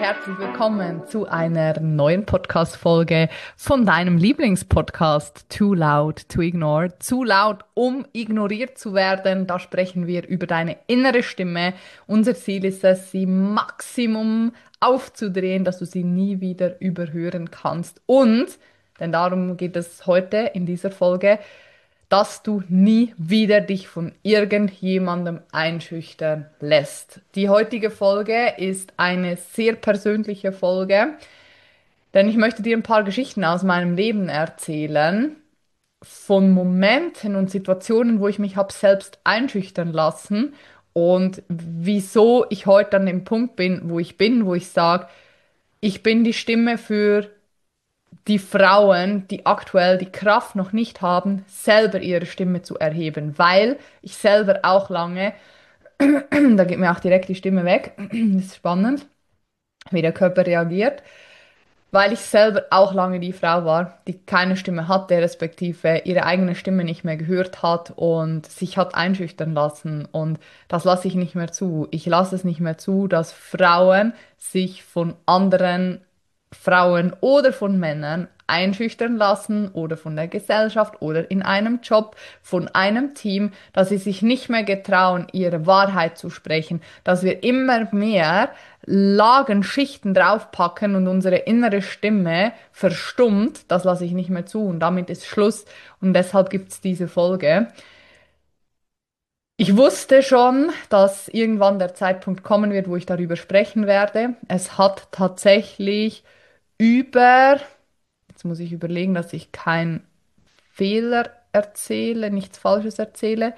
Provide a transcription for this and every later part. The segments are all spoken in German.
herzlich willkommen zu einer neuen Podcast-Folge von deinem Lieblingspodcast Too Loud to Ignore. Zu laut, um ignoriert zu werden. Da sprechen wir über deine innere Stimme. Unser Ziel ist es, sie Maximum aufzudrehen, dass du sie nie wieder überhören kannst. Und, denn darum geht es heute in dieser Folge, dass du nie wieder dich von irgendjemandem einschüchtern lässt. Die heutige Folge ist eine sehr persönliche Folge, denn ich möchte dir ein paar Geschichten aus meinem Leben erzählen, von Momenten und Situationen, wo ich mich habe selbst einschüchtern lassen und wieso ich heute an dem Punkt bin, wo ich sage, ich bin die Stimme für die Frauen, die aktuell die Kraft noch nicht haben, selber ihre Stimme zu erheben, weil ich selber auch lange, da geht mir auch direkt die Stimme weg, das ist spannend, wie der Körper reagiert, weil ich selber auch lange die Frau war, die keine Stimme hatte, respektive ihre eigene Stimme nicht mehr gehört hat und sich hat einschüchtern lassen. Und das lasse ich nicht mehr zu. Ich lasse es nicht mehr zu, dass Frauen sich von anderen Frauen oder von Männern einschüchtern lassen oder von der Gesellschaft oder in einem Job, von einem Team, dass sie sich nicht mehr getrauen, ihre Wahrheit zu sprechen, dass wir immer mehr Lagen, Schichten draufpacken und unsere innere Stimme verstummt. Das lasse ich nicht mehr zu und damit ist Schluss und deshalb gibt es diese Folge. Ich wusste schon, dass irgendwann der Zeitpunkt kommen wird, wo ich darüber sprechen werde. Es hat tatsächlich über, jetzt muss ich überlegen, dass ich keinen Fehler erzähle, nichts Falsches erzähle,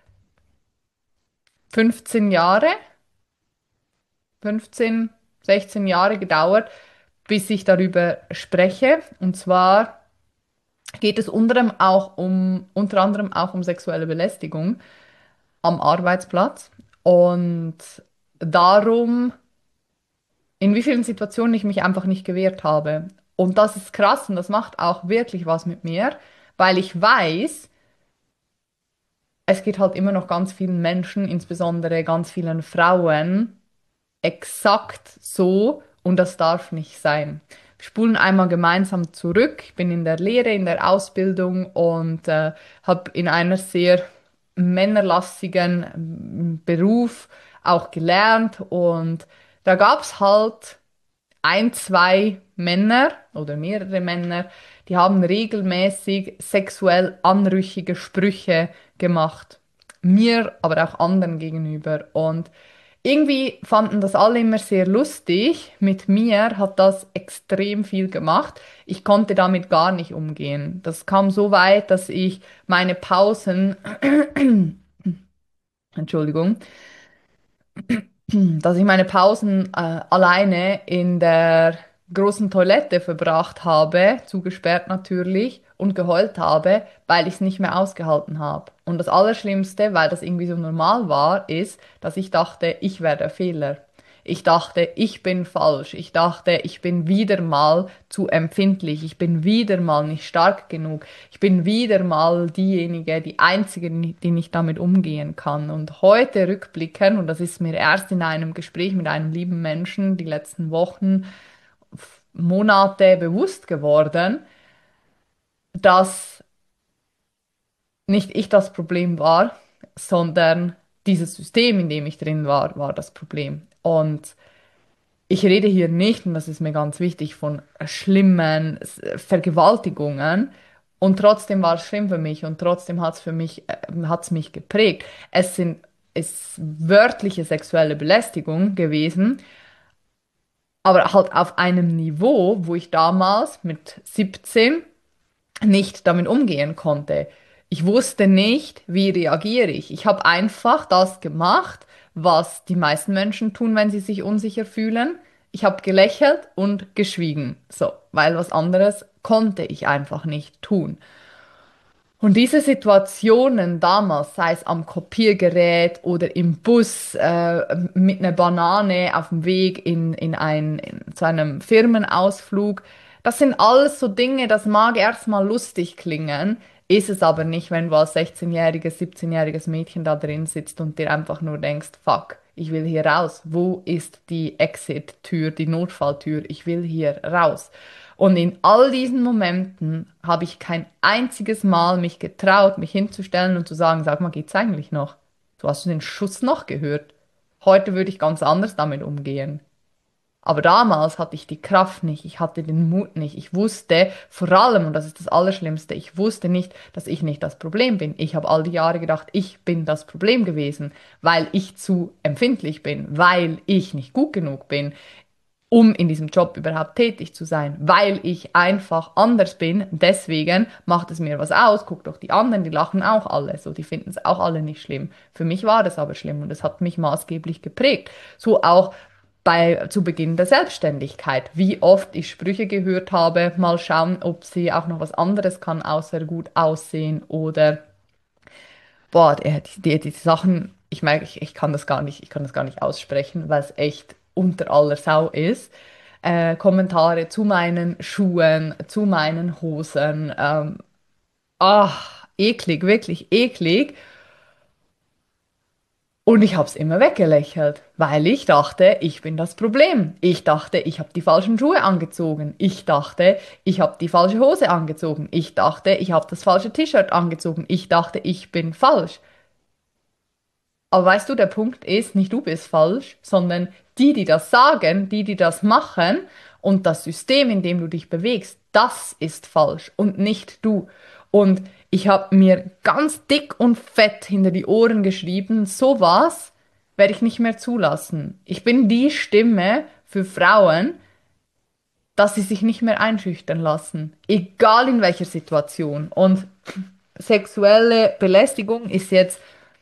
15 Jahre, 15, 16 Jahre gedauert, bis ich darüber spreche. Und zwar geht es unter anderem auch um sexuelle Belästigung am Arbeitsplatz und darum, in wie vielen Situationen ich mich einfach nicht gewehrt habe. Und das ist krass und das macht auch wirklich was mit mir, weil ich weiß, es geht halt immer noch ganz vielen Menschen, insbesondere ganz vielen Frauen, exakt so und das darf nicht sein. Wir spulen einmal gemeinsam zurück. Ich bin in der Lehre, in der Ausbildung und habe in einer sehr männerlastigen Beruf auch gelernt und da gab es halt ein, zwei Männer oder mehrere Männer, die haben regelmäßig sexuell anrüchige Sprüche gemacht. Mir, aber auch anderen gegenüber. Und irgendwie fanden das alle immer sehr lustig. Mit mir hat das extrem viel gemacht. Ich konnte damit gar nicht umgehen. Das kam so weit, dass ich meine Pausen, Entschuldigung, dass ich meine Pausen alleine in der großen Toilette verbracht habe, zugesperrt natürlich, und geheult habe, weil ich es nicht mehr ausgehalten habe. Und das Allerschlimmste, weil das irgendwie so normal war, ist, dass ich dachte, ich wäre der Fehler. Ich dachte, ich bin falsch. Ich dachte, ich bin wieder mal zu empfindlich. Ich bin wieder mal nicht stark genug. Ich bin wieder mal diejenige, die Einzige, die nicht damit umgehen kann. Und heute rückblicken, und das ist mir erst in einem Gespräch mit einem lieben Menschen die letzten Wochen, Monate bewusst geworden, dass nicht ich das Problem war, sondern dieses System, in dem ich drin war, war das Problem. Und ich rede hier nicht, und das ist mir ganz wichtig, von schlimmen Vergewaltigungen. Und trotzdem war es schlimm für mich und trotzdem hat's mich geprägt. Es wörtliche sexuelle Belästigung gewesen, aber halt auf einem Niveau, wo ich damals mit 17 nicht damit umgehen konnte. Ich wusste nicht, wie reagiere ich. Ich habe einfach das gemacht, was die meisten Menschen tun, wenn sie sich unsicher fühlen. Ich habe gelächelt und geschwiegen. So, weil was anderes konnte ich einfach nicht tun. Und diese Situationen damals, sei es am Kopiergerät oder im Bus, mit einer Banane auf dem Weg zu einem Firmenausflug, das sind alles so Dinge, das mag erstmal lustig klingen, ist es aber nicht, wenn du als 16-jähriges, 17-jähriges Mädchen da drin sitzt und dir einfach nur denkst, fuck, Ich will hier raus. Wo ist die Exit-Tür, die Notfalltür? Ich will hier raus. Und in all diesen Momenten habe ich kein einziges Mal mich getraut, mich hinzustellen und zu sagen, sag mal, geht's eigentlich noch? Du hast den Schuss noch gehört. Heute würde ich ganz anders damit umgehen. Aber damals hatte ich die Kraft nicht, ich hatte den Mut nicht. Ich wusste vor allem, und das ist das Allerschlimmste, ich wusste nicht, dass ich nicht das Problem bin. Ich habe all die Jahre gedacht, ich bin das Problem gewesen, weil ich zu empfindlich bin, weil ich nicht gut genug bin, um in diesem Job überhaupt tätig zu sein, weil ich einfach anders bin. Deswegen macht es mir was aus. Guck doch die anderen, die lachen auch alle so, die finden es auch alle nicht schlimm. Für mich war das aber schlimm und es hat mich maßgeblich geprägt. So auch zu Beginn der Selbstständigkeit. Wie oft ich Sprüche gehört habe, mal schauen, ob sie auch noch was anderes kann, außer gut aussehen oder boah, die Sachen, ich meine, ich kann das gar nicht, ich kann das gar nicht aussprechen, weil es echt unter aller Sau ist. Kommentare zu meinen Schuhen, zu meinen Hosen. Eklig, wirklich eklig. Und ich habe es immer weggelächelt, weil ich dachte, ich bin das Problem. Ich dachte, ich habe die falschen Schuhe angezogen. Ich dachte, ich habe die falsche Hose angezogen. Ich dachte, ich habe das falsche T-Shirt angezogen. Ich dachte, ich bin falsch. Aber weißt du, der Punkt ist, nicht du bist falsch, sondern die, die das sagen, die, die das machen und das System, in dem du dich bewegst, das ist falsch und nicht du. Und ich habe mir ganz dick und fett hinter die Ohren geschrieben, sowas werde ich nicht mehr zulassen. Ich bin die Stimme für Frauen, dass sie sich nicht mehr einschüchtern lassen, egal in welcher Situation. Und sexuelle Belästigung ist jetzt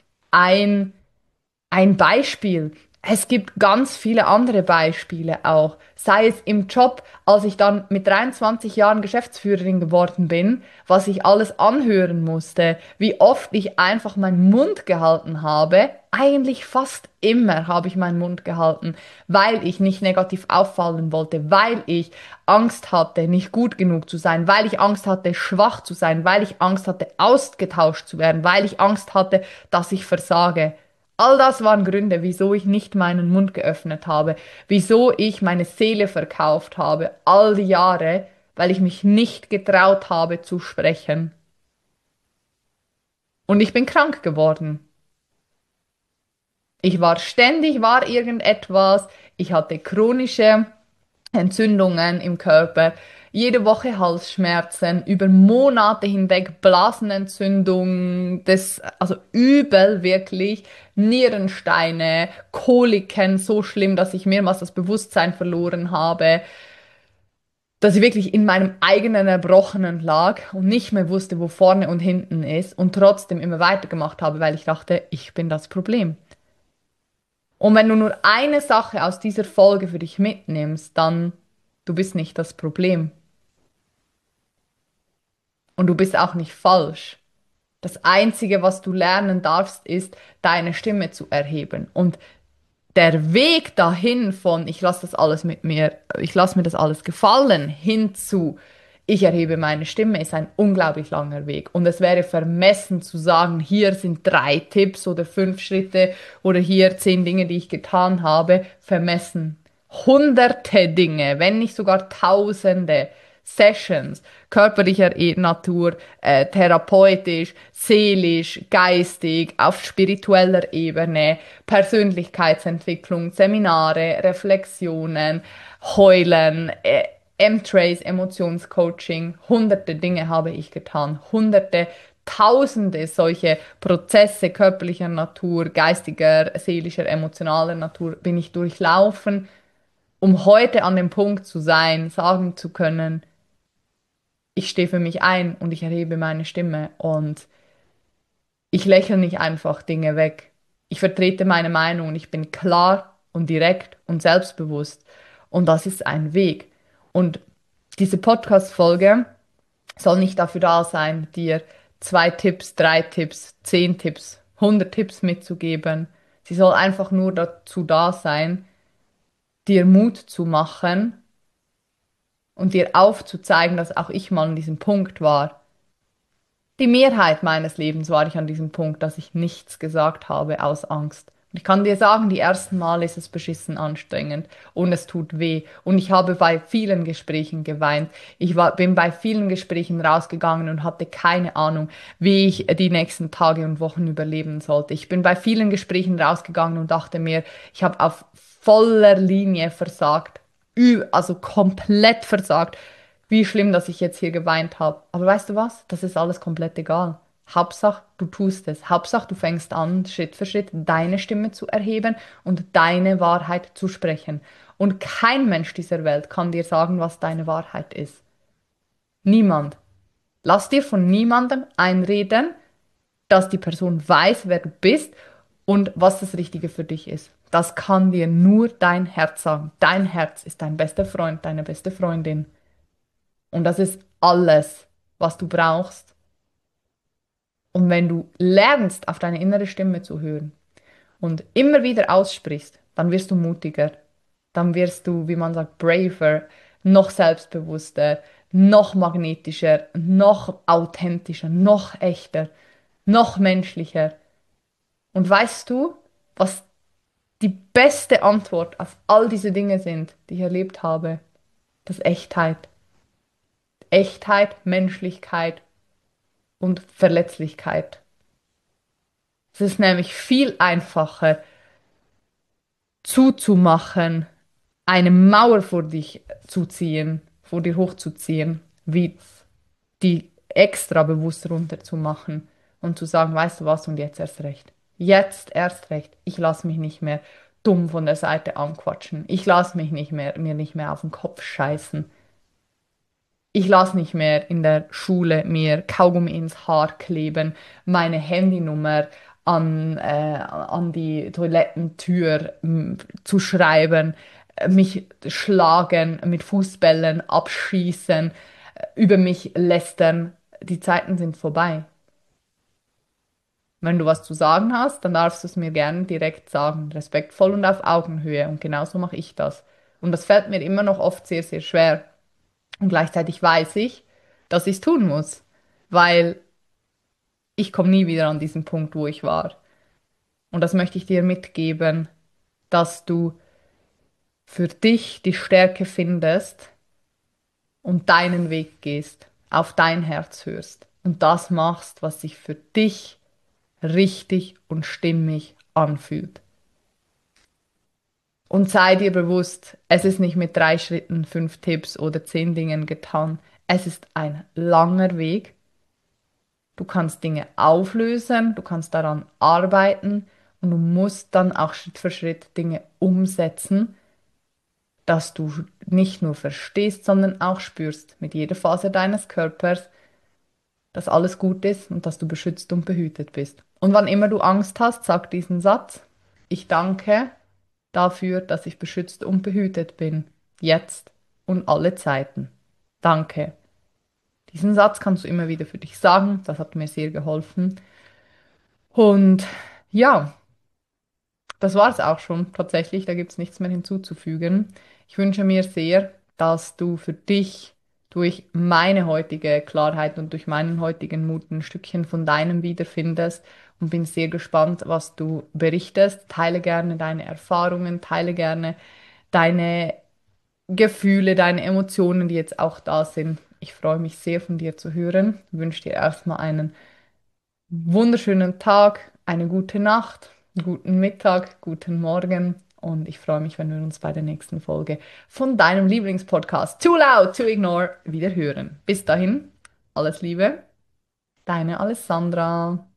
ein Beispiel. Es gibt ganz viele andere Beispiele auch. Sei es im Job, als ich dann mit 23 Jahren Geschäftsführerin geworden bin, was ich alles anhören musste, wie oft ich einfach meinen Mund gehalten habe. Eigentlich fast immer habe ich meinen Mund gehalten, weil ich nicht negativ auffallen wollte, weil ich Angst hatte, nicht gut genug zu sein, weil ich Angst hatte, schwach zu sein, weil ich Angst hatte, ausgetauscht zu werden, weil ich Angst hatte, dass ich versage. All das waren Gründe, wieso ich nicht meinen Mund geöffnet habe, wieso ich meine Seele verkauft habe, all die Jahre, weil ich mich nicht getraut habe zu sprechen. Und ich bin krank geworden. War irgendetwas, ich hatte chronische Entzündungen im Körper, jede Woche Halsschmerzen, über Monate hinweg Blasenentzündung, also übel wirklich, Nierensteine, Koliken, so schlimm, dass ich mehrmals das Bewusstsein verloren habe, dass ich wirklich in meinem eigenen Erbrochenen lag und nicht mehr wusste, wo vorne und hinten ist und trotzdem immer weitergemacht habe, weil ich dachte, ich bin das Problem. Und wenn du nur eine Sache aus dieser Folge für dich mitnimmst, dann du bist nicht das Problem. Und du bist auch nicht falsch. Das Einzige, was du lernen darfst, ist, deine Stimme zu erheben. Und der Weg dahin von, ich lasse das alles mit mir, ich lasse mir das alles gefallen, hinzu, ich erhebe meine Stimme, ist ein unglaublich langer Weg. Und es wäre vermessen zu sagen, hier sind 3 Tipps oder 5 Schritte oder hier 10 Dinge, die ich getan habe. Vermessen. Hunderte Dinge, wenn nicht sogar Tausende Sessions körperlicher Natur, therapeutisch, seelisch, geistig, auf spiritueller Ebene, Persönlichkeitsentwicklung, Seminare, Reflexionen, Heulen, M-Trace, Emotionscoaching, hunderte Dinge habe ich getan, hunderte, tausende solche Prozesse körperlicher Natur, geistiger, seelischer, emotionaler Natur bin ich durchlaufen, um heute an dem Punkt zu sein, sagen zu können, ich stehe für mich ein und ich erhebe meine Stimme und ich lächle nicht einfach Dinge weg. Ich vertrete meine Meinung und ich bin klar und direkt und selbstbewusst. Und das ist ein Weg. Und diese Podcast-Folge soll nicht dafür da sein, dir 2 Tipps, 3 Tipps, 10 Tipps, 100 Tipps mitzugeben. Sie soll einfach nur dazu da sein, dir Mut zu machen und dir aufzuzeigen, dass auch ich mal an diesem Punkt war. Die Mehrheit meines Lebens war ich an diesem Punkt, dass ich nichts gesagt habe aus Angst, Und ich kann dir sagen, die ersten Mal ist es beschissen anstrengend und es tut weh. Und ich habe bei vielen Gesprächen geweint. Bin bei vielen Gesprächen rausgegangen und hatte keine Ahnung, wie ich die nächsten Tage und Wochen überleben sollte. Ich bin bei vielen Gesprächen rausgegangen und dachte mir, ich habe auf voller Linie versagt. Also komplett versagt. Wie schlimm, dass ich jetzt hier geweint habe. Aber weißt du was? Das ist alles komplett egal. Hauptsache, du tust es. Hauptsache, du fängst an, Schritt für Schritt deine Stimme zu erheben und deine Wahrheit zu sprechen. Und kein Mensch dieser Welt kann dir sagen, was deine Wahrheit ist. Niemand. Lass dir von niemandem einreden, dass die Person weiß, wer du bist und was das Richtige für dich ist. Das kann dir nur dein Herz sagen. Dein Herz ist dein bester Freund, deine beste Freundin. Und das ist alles, was du brauchst. Und wenn du lernst, auf deine innere Stimme zu hören und immer wieder aussprichst, dann wirst du mutiger. Dann wirst du, wie man sagt, braver, noch selbstbewusster, noch magnetischer, noch authentischer, noch echter, noch menschlicher. Und weißt du, was die beste Antwort auf all diese Dinge sind, die ich erlebt habe? Das Echtheit. Echtheit, Menschlichkeit und Verletzlichkeit. Es ist nämlich viel einfacher zuzumachen, eine Mauer vor dich zu ziehen, vor dir hochzuziehen, wie die extra bewusst runterzumachen und zu sagen, weißt du was, und jetzt erst recht. Jetzt erst recht. Ich lasse mich nicht mehr dumm von der Seite anquatschen. Ich lasse mich mir nicht mehr auf den Kopf scheißen. Ich lasse nicht mehr in der Schule mir Kaugummi ins Haar kleben, meine Handynummer an die Toilettentür zu schreiben, mich schlagen, mit Fußbällen abschießen, über mich lästern. Die Zeiten sind vorbei. Wenn du was zu sagen hast, dann darfst du es mir gerne direkt sagen, respektvoll und auf Augenhöhe. Und genauso mache ich das. Und das fällt mir immer noch oft sehr, sehr schwer. Und gleichzeitig weiß ich, dass ich es tun muss, weil ich komme nie wieder an diesen Punkt, wo ich war. Und das möchte ich dir mitgeben, dass du für dich die Stärke findest und deinen Weg gehst, auf dein Herz hörst und das machst, was sich für dich richtig und stimmig anfühlt. Und sei dir bewusst, es ist nicht mit 3 Schritten, 5 Tipps oder 10 Dingen getan. Es ist ein langer Weg. Du kannst Dinge auflösen, du kannst daran arbeiten und du musst dann auch Schritt für Schritt Dinge umsetzen, dass du nicht nur verstehst, sondern auch spürst mit jeder Faser deines Körpers, dass alles gut ist und dass du beschützt und behütet bist. Und wann immer du Angst hast, sag diesen Satz: Ich danke dafür, dass ich beschützt und behütet bin, jetzt und alle Zeiten. Danke. Diesen Satz kannst du immer wieder für dich sagen, das hat mir sehr geholfen. Und ja, das war es auch schon tatsächlich. Da gibt es nichts mehr hinzuzufügen. Ich wünsche mir sehr, dass du für dich durch meine heutige Klarheit und durch meinen heutigen Mut ein Stückchen von deinem wiederfindest und bin sehr gespannt, was du berichtest. Teile gerne deine Erfahrungen, teile gerne deine Gefühle, deine Emotionen, die jetzt auch da sind. Ich freue mich sehr von dir zu hören. Ich wünsche dir erstmal einen wunderschönen Tag, eine gute Nacht, einen guten Mittag, guten Morgen und ich freue mich, wenn wir uns bei der nächsten Folge von deinem Lieblingspodcast Too Loud to Ignore wieder hören. Bis dahin, alles Liebe, deine Alessandra.